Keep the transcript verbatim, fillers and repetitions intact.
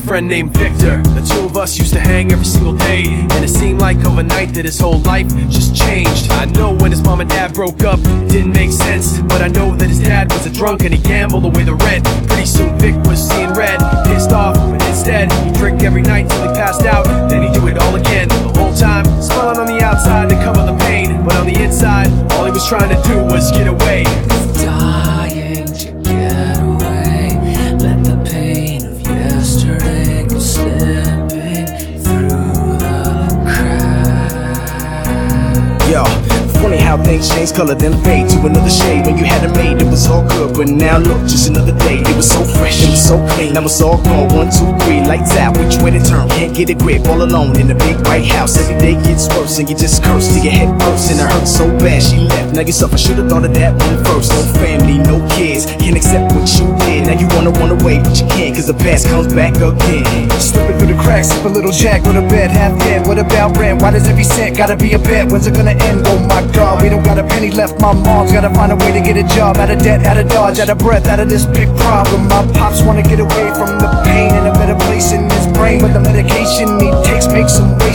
friend named Victor. The two of us used to hang every single day, and it seemed like overnight that his whole life just changed. I know when his mom and dad broke up, it didn't make sense, but I know that his dad was a drunk and he gambled away the rent. Pretty soon Vic was seeing red, pissed off, but instead he'd drink every night till he passed out. Then he'd do it all again, the whole time smiling on the outside to cover the pain, but on the inside all he was trying to do was get away. Dying to get away, let the pain of yesterday go slipping through the cracks. Yo, funny how things change color then fade to another shade. When you had it made, it was all good, but now look, just another day. It was so fresh, it was so clean, now it's all gone. One, two, three, lights out, which way to turn? Can't get a grip, all alone in the big white house. Every day gets worse, and you just curse till your head bursts. And it hurts so bad, she left. Now yourself, I should've thought of that one first. No family, no kids, can't accept what you did. Now you wanna run away, but you can't, cause the past comes back again. Slipping through the cracks, a little jack with a bed, half dead. What about rent? Why does every cent gotta be a bet? When's it gonna end? Oh my god, we don't got a penny left. My mom's gotta find a way to get a job. Out of debt, out of dodge, out of breath, out of this big problem. My pops wanna get away from the pain in a better place in his brain, but the medication he takes makes him